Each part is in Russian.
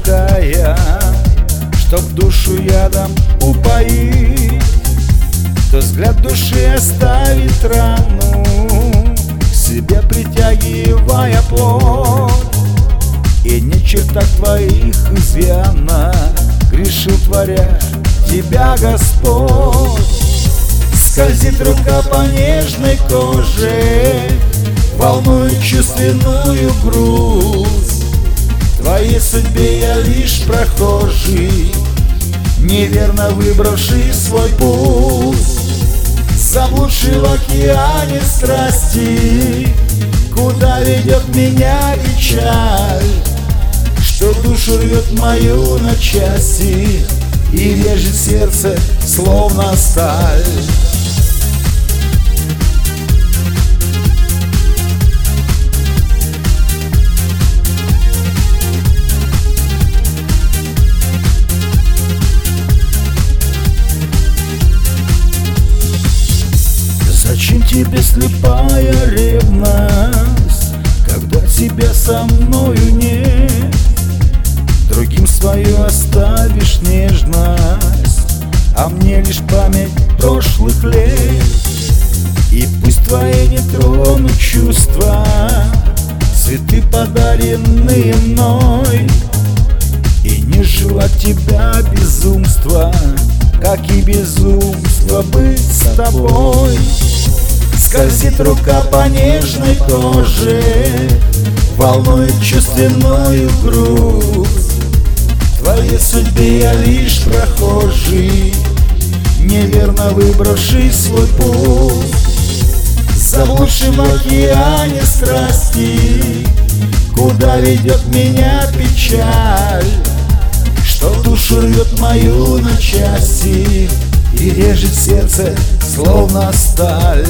такая, чтоб душу ядом упоить, то взгляд души оставит рану, к себе притягивая плоть. И нет чертах твоих изъяна, грешил творя тебя Господь. Скользит рука по нежной коже, волнует чувственную грусть. В твоей судьбе я лишь прохожий, неверно выбравший свой путь. Заблудший в океане страсти, куда ведет меня печаль, что душу рвет мою на части и режет сердце, словно сталь. Зачем тебе слепая ревность, когда тебя со мною нет? Другим свою оставишь нежность, а мне лишь память прошлых лет. И пусть твои не тронут чувства, цветы, подаренные мной, и не желать тебя безумства, как и безумство быть с тобой. Скользит рука по нежной коже, волнует чувственную грусть. В твоей судьбе я лишь прохожий, неверно выбравший свой путь. Заблудший в океане страсти, куда ведет меня печаль, что душу рвет мою на части и режет сердце, словно сталь.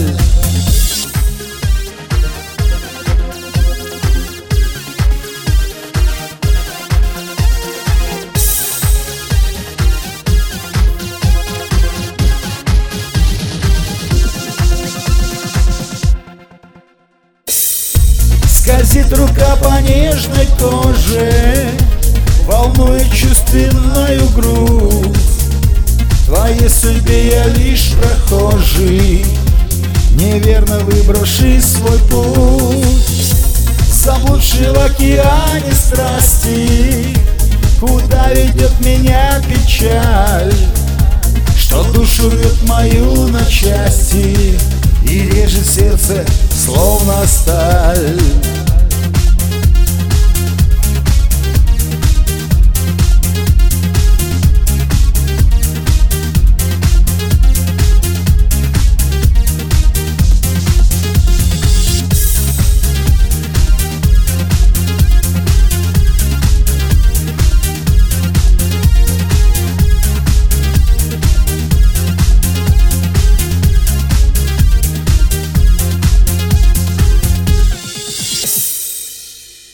Скользит рука по нежной коже, волнует чувственную грусть. В твоей судьбе я лишь прохожий, неверно выбравший свой путь. Заблудший в океане страсти, куда ведет меня печаль, что душу рвет мою на части и режет сердце, словно сталь.